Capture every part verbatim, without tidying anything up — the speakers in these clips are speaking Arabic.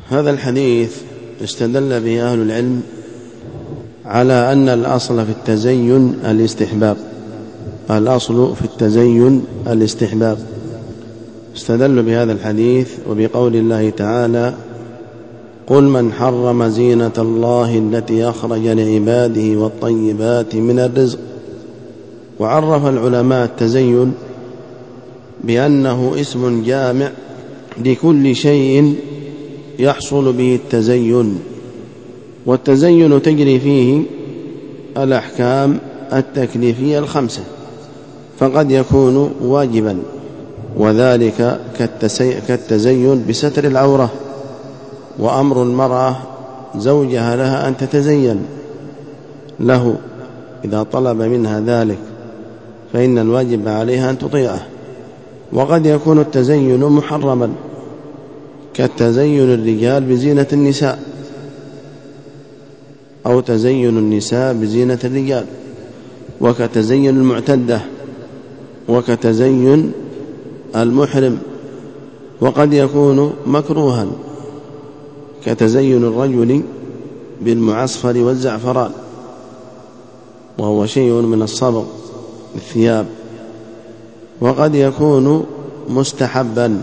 هذا الحديث استدل به أهل العلم على أن الأصل في التزين الاستحباب. الأصل في التزين الاستحباب. استدلوا بهذا الحديث وبقول الله تعالى: قل من حرم زينة الله التي أخرج لعباده والطيبات من الرزق. وعرف العلماء التزين بأنه اسم جامع لكل شيء يحصل به التزين، والتزين تجري فيه الأحكام التكليفية الخمسة، فقد يكون واجبا، وذلك كالتزين بستر العورة، وأمر المرأة زوجها لها أن تتزين له إذا طلب منها ذلك، فإن الواجب عليها أن تطيعه. وقد يكون التزين محرما كالتزين الرجال بزينة النساء، أو تزين النساء بزينة الرجال، وكتزين المعتدة، وكتزين المحرم. وقد يكون مكروها كتزين الرجل بالمعصفر والزعفران، وهو شيء من الصبغ الثياب. وقد يكون مستحبا،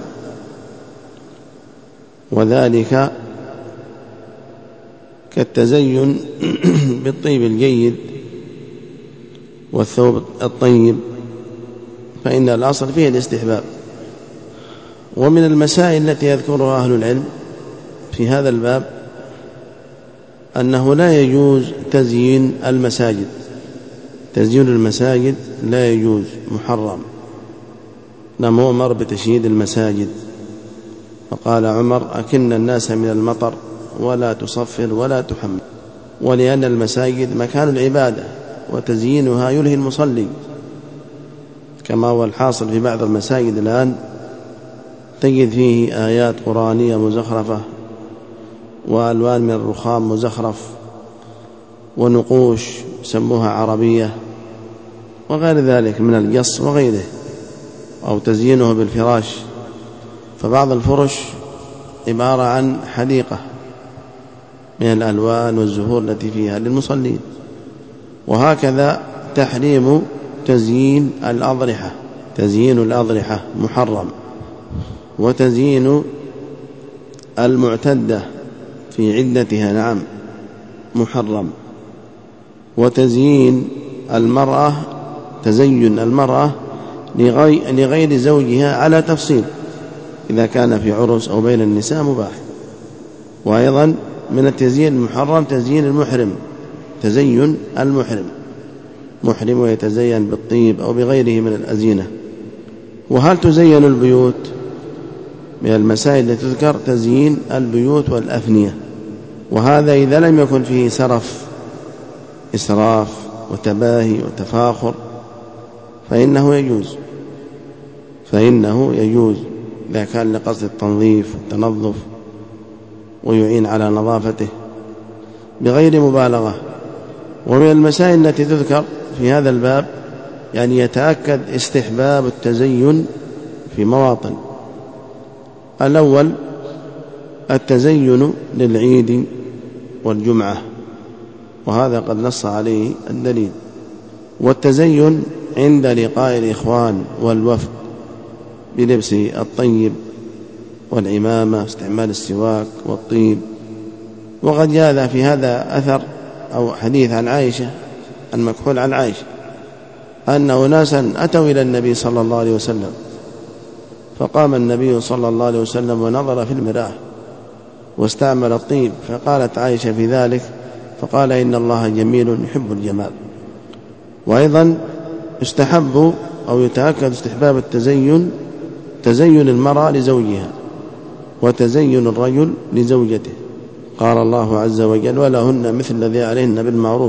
وذلك كالتزين بالطيب الجيد والثوب الطيب، فإن الأصل فيه الاستحباب. ومن المسائل التي يذكرها أهل العلم في هذا الباب أنه لا يجوز تزيين المساجد. تزيين المساجد لا يجوز، محرم. لم يؤمر بتشييد المساجد، فقال عمر: أكن الناس من المطر ولا تصفر ولا تحمل. ولأن المساجد مكان العبادة، وتزيينها يلهي المصلي، كما هو الحاصل في بعض المساجد الآن، تجد فيه آيات قرآنية مزخرفة، وألوان من الرخام مزخرف، ونقوش سموها عربية، وغير ذلك من القص وغيره، أو تزيينه بالفراش. فبعض الفرش عبارة عن حديقة من الألوان والزهور التي فيها للمصلين. وهكذا تحريم تزيين الأضرحة. تزيين الأضرحة محرم، وتزيين المعتدة في عدتها نعم محرم. وتزيين المرأة، تزين المرأة لغير زوجها على تفصيل، إذا كان في عرس أو بين النساء مباح. وأيضا من التزيين المحرم تزيين المحرم، تزين المحرم، محرم ويتزين بالطيب أو بغيره من الأزينة. وهل تزين البيوت؟ من المسائل التي تذكر تزيين البيوت والأفنية، وهذا إذا لم يكن فيه سرف، إسراف وتباهي وتفاخر، فإنه يجوز فإنه يجوز إذا كان لقصد التنظيف والتنظف ويعين على نظافته بغير مبالغة. ومن المسائل التي تذكر في هذا الباب يعني يتأكد استحباب التزين في مواطن. الأول التزين للعيد والجمعة، وهذا قد نص عليه الدليل. والتزين عند لقاء الإخوان والوفد بلبس الطيب والعمامة، استعمال السواك والطيب. وقد جاء في هذا أثر أو حديث عن عائشة المكحول عن عائشة أن أناسا أتوا إلى النبي صلى الله عليه وسلم، فقام النبي صلى الله عليه وسلم ونظر في المرآة واستعمل الطيب، فقالت عائشة في ذلك، فقال: إن الله جميل يحب الجمال. وأيضا يستحب أو يتأكد استحباب التزين تزين المرأة لزوجها، وتزين الرجل لزوجته. قال الله عز وجل: ولهن مثل الذي عليهن بالمعروف.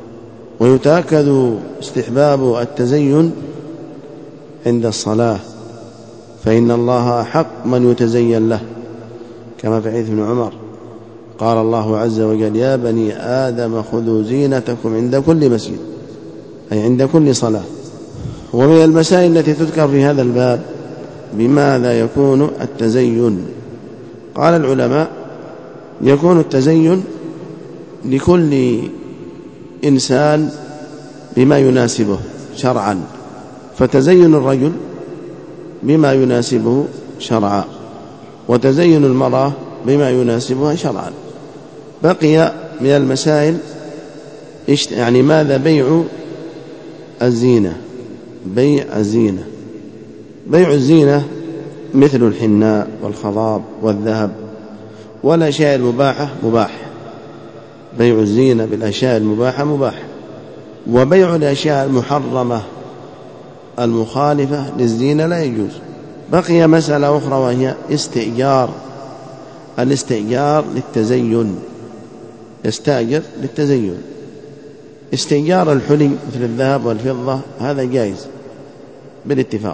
ويتأكد استحباب التزين عند الصلاة، فإن الله أحق من يتزين له، كما في حديث ابن عمر قال الله عز وجل: يا بني آدم خذوا زينتكم عند كل مسجد، أي عند كل صلاة. ومن المسائل التي تذكر في هذا الباب بماذا يكون التزين؟ قال العلماء: يكون التزين لكل إنسان بما يناسبه شرعا، فتزين الرجل بما يناسبه شرعا، وتزين المرأة بما يناسبها شرعا. بقي من المسائل يعني ماذا بيع الزينة. بيع الزينة بيع الزينة مثل الحناء والخضاب والذهب والأشياء المباحة مباح. بيع الزينة بالأشياء المباحة مباح، وبيع الأشياء المحرمة المخالفة للزينة لا يجوز. بقي مسألة أخرى وهي استئجار. الاستئجار للتزين، يستأجر للتزين. استئجار الحلي مثل الذهب والفضة هذا جائز بالاتفاق،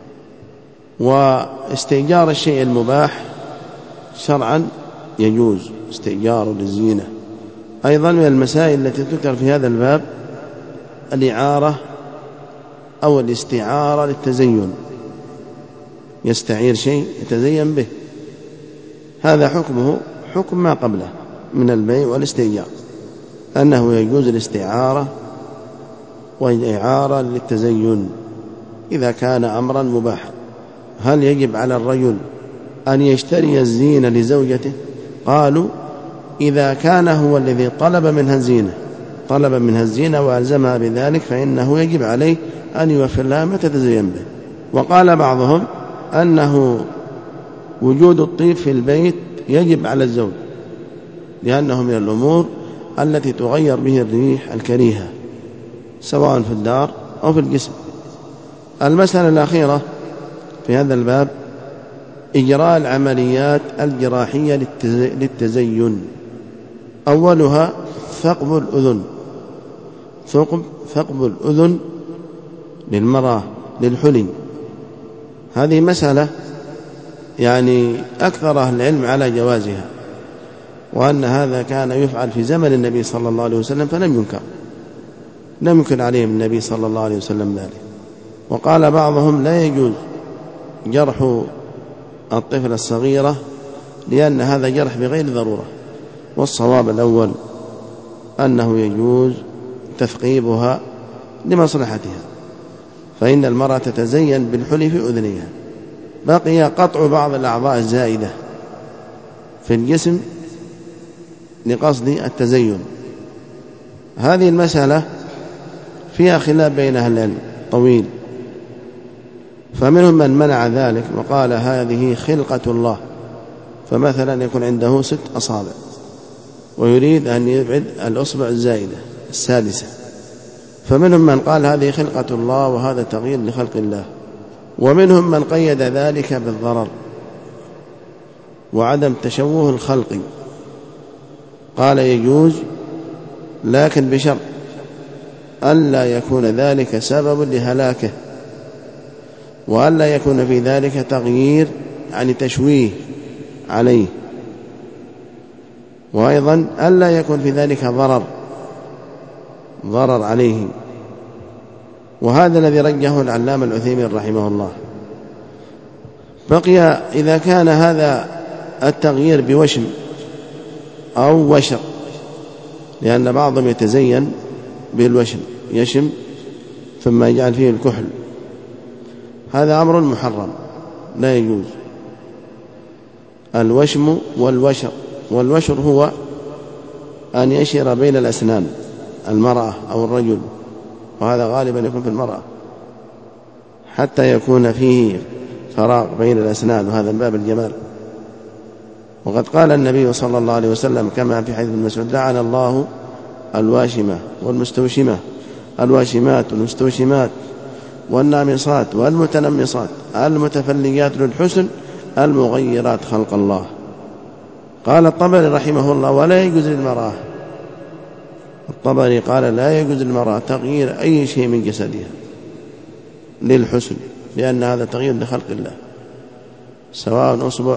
واستئجار الشيء المباح شرعا يجوز استئجار للزينة. أيضا من المسائل التي تذكر في هذا الباب الإعارة أو الاستعارة للتزين، يستعير شيء يتزين به، هذا حكمه حكم ما قبله من البيع والاستئجار، أنه يجوز الاستعارة والإعارة للتزين إذا كان أمرا مباحا. هل يجب على الرجل أن يشتري الزينة لزوجته؟ قالوا إذا كان هو الذي طلب منها الزينة طلب منها الزينة وألزمها بذلك فإنه يجب عليه أن يوفر لها ما تتزين به. وقال بعضهم أنه وجود الطيب في البيت يجب على الزوج، لأنه من الأمور التي تغير به الريح الكريهة سواء في الدار أو في الجسم. المسألة الأخيرة في هذا الباب إجراء العمليات الجراحية للتزين. أولها ثقب الأذن. ثقب ثقب الأذن للمرأة للحلي. هذه مسألة يعني أكثر أهل العلم على جوازها، وأن هذا كان يفعل في زمن النبي صلى الله عليه وسلم فلم ينكر، لم ينكر عليهم النبي صلى الله عليه وسلم ذلك. وقال بعضهم لا يجوز جرح الطفل الصغيرة لأن هذا جرح بغير ضرورة، والصواب الأول أنه يجوز تثقيبها لمصلحتها، فإن المرأة تتزين بالحلي في أذنها. بقي قطع بعض الأعضاء الزائدة في الجسم لقصد التزين. هذه المسألة فيها خلاف بين أهل العلم طويل، فمنهم من منع ذلك وقال هذه خلقة الله، فمثلا يكون عنده ست أصابع ويريد أن يبعد الأصبع الزائدة السادسة، فمنهم من قال هذه خلقة الله وهذا تغيير لخلق الله. ومنهم من قيد ذلك بالضرر وعدم تشوه الخلق، قال يجوز لكن بشرط ألا يكون ذلك سبب لهلاكه، وألا يكون في ذلك تغيير يعني تشويه عليه، وأيضا ألا يكون في ذلك ضرر ضرر عليه. وهذا الذي رجحه العلامة العثيمين رحمه الله. بقي إذا كان هذا التغيير بوشم أو وشر، لأن بعضهم يتزين بالوشم، يشم ثم يجعل فيه الكحل، هذا أمر محرم لا يجوز. الوشم والوشر، والوشر هو أن يشر بين الأسنان المرأة أو الرجل، وهذا غالبا يكون في المرأة حتى يكون فيه فراغ بين الأسنان، وهذا من باب الجمال. وقد قال النبي صلى الله عليه وسلم كما في حديث ابن مسعود لعن الله الواشمة والمستوشمة، الواشمات والمستوشمات والنامصات والمتنمصات المتفليات للحسن المغيرات خلق الله. قال الطبري رحمه الله ولا يجوز للمرأة، الطبري قال لا يجوز للمرأة تغيير أي شيء من جسدها للحسن، لأن هذا تغيير لخلق الله، سواء أصبع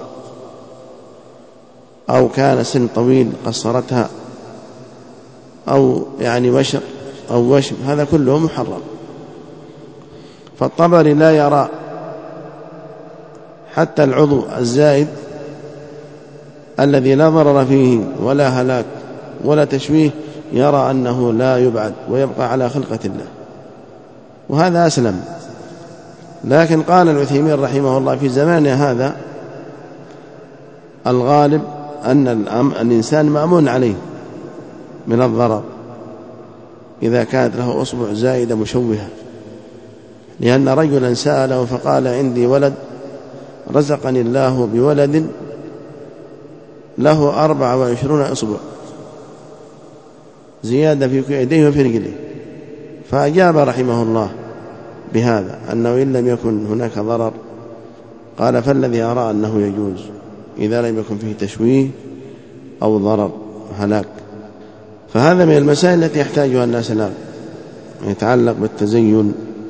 أو كان سن طويل قصرتها أو يعني وشر أو وشم، هذا كله محرم. فالطبري لا يرى حتى العضو الزائد الذي لا ضرر فيه ولا هلاك ولا تشويه يرى أنه لا يبعد ويبقى على خلقة الله، وهذا أسلم. لكن قال العثيمين رحمه الله في زماننا هذا الغالب أن الإنسان مأمون عليه من الضرر إذا كانت له أصبع زائدة مشوهة، لأن رجلا سأله فقال عندي ولد رزقني الله بولد له أربع وعشرون أصبع زيادة في يديه وفي رجليه، فأجاب رحمه الله بهذا أنه إن لم يكن هناك ضرر قال فالذي أرى أنه يجوز إذا لم يكن فيه تشويه أو ضرر هلاك. فهذا من المسائل التي يحتاجها الناس الآن يتعلق بالتزين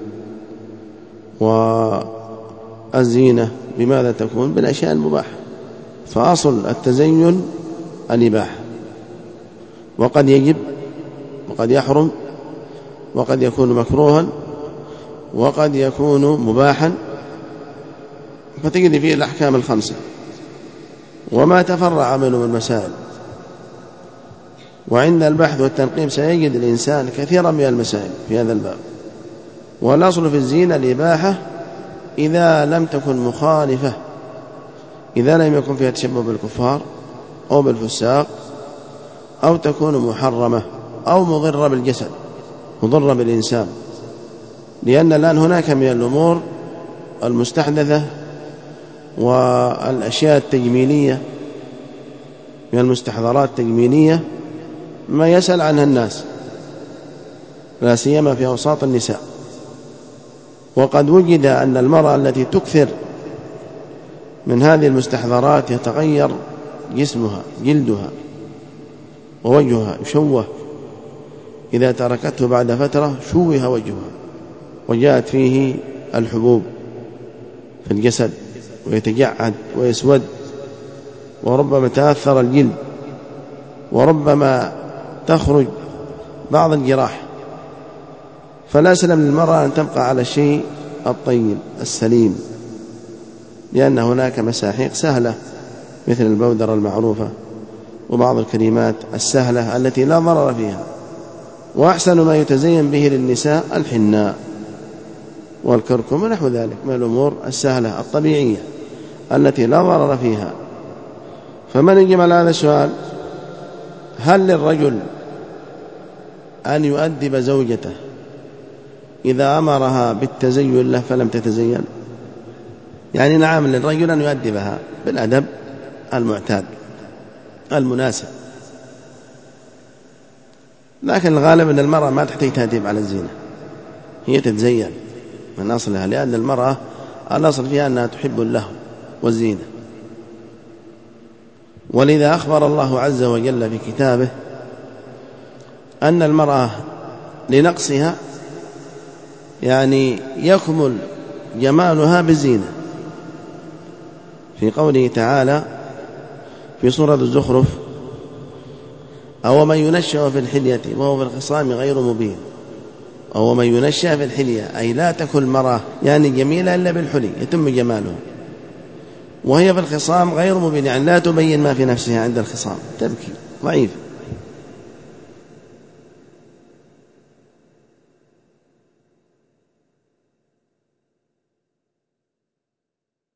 والزينة. بماذا تكون؟ بالأشياء المباحة، فأصل التزين الإباحة، وقد يجب وقد يحرم وقد يكون مكروها وقد يكون مباحا، فتجد فيه الأحكام الخمسة وما تفرع منه من المسائل. وعند البحث والتنقيب سيجد الإنسان كثيرا من المسائل في هذا الباب. والأصل في الزينة الإباحة إذا لم تكن مخالفة، إذا لم يكن فيها تشبه بالكفار أو بالفساق، أو تكون محرمة أو مضرة بالجسد مضرة بالإنسان. لأن الآن هناك من الأمور المستحدثة والأشياء التجميلية من المستحضرات التجميلية ما يسأل عنها الناس، لا سيما في أوساط النساء. وقد وجد أن المرأة التي تكثر من هذه المستحضرات يتغير جسمها جلدها ووجهها يشوه، إذا تركته بعد فترة شوه وجهها وجاءت فيه الحبوب في الجسد ويتجعد ويسود، وربما تأثر الجلد، وربما تخرج بعض الجراح. فلا سلم للمرأة أن تبقى على الشيء الطيب السليم، لأن هناك مساحيق سهلة مثل البودرة المعروفة وبعض الكريمات السهلة التي لا ضرر فيها. وأحسن ما يتزين به للنساء الحناء والكركم ونحو ذلك من الأمور السهلة الطبيعية التي لا ضرر فيها. فمن يجمل هذا السؤال: هل للرجل أن يؤدب زوجته إذا أمرها بالتزين له فلم تتزين؟ يعني نعم للرجل أن يؤدبها بالأدب المعتاد المناسب، لكن الغالب أن المرأة ما تحتاج تأديب على الزينة، هي تتزين من أصلها، لأن المرأة الأصل فيها أنها تحب اللهو والزينة. ولذا أخبر الله عز وجل في كتابه أن المرأة لنقصها يعني يكمل جمالها بالزينة، في قوله تعالى في سورة الزخرف: أو من ينشأ في الحلية وهو في الخصام غير مبين. أو من ينشأ في الحلية أي لا تكن المرأة يعني جميلة إلا بالحلي يتم جمالها، وهي في الخصام غير مبين يعني لا تبين ما في نفسها عند الخصام، تبكي ضعيف.